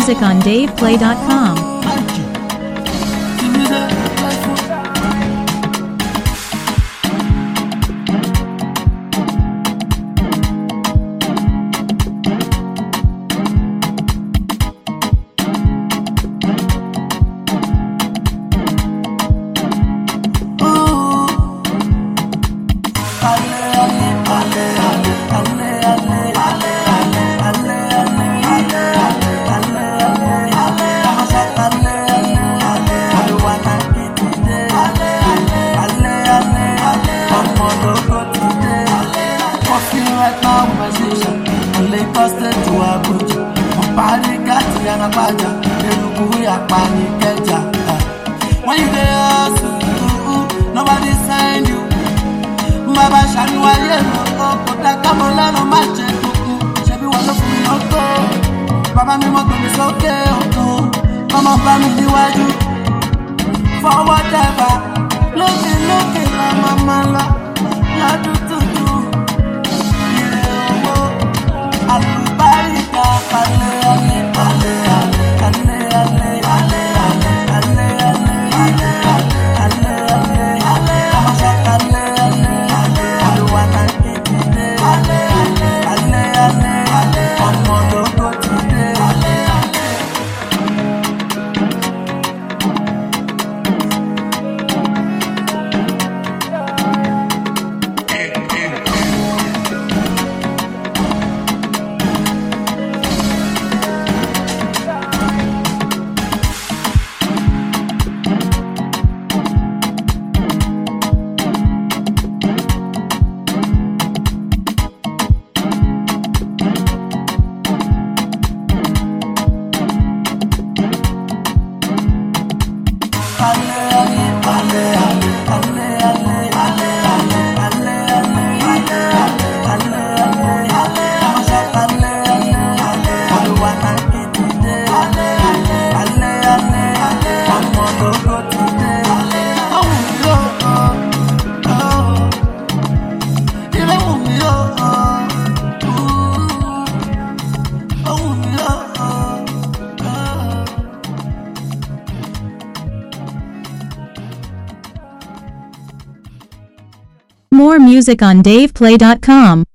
music on DavePlay.com. When you dey hustle, nobody send you. Baba ṣàánú ayé mi o, kò dá kámọ́ lẹ́nu má jẹ kúkú. Ṣebí wọn ló fún mi lóko, bàbá mi mọ́ gbèmí sókè òkun. Ọmọ bá mi níwájú, forward ever. Lókè lókè la máa lọ, lọ́dún tuntun. Ire owó, àlùbáríkà, alẹ́ alẹ́ alẹ́ alẹ́ alẹ́ alẹ́ alẹ́ alẹ́ alẹ́ alẹ́. More music on DavePlay.com.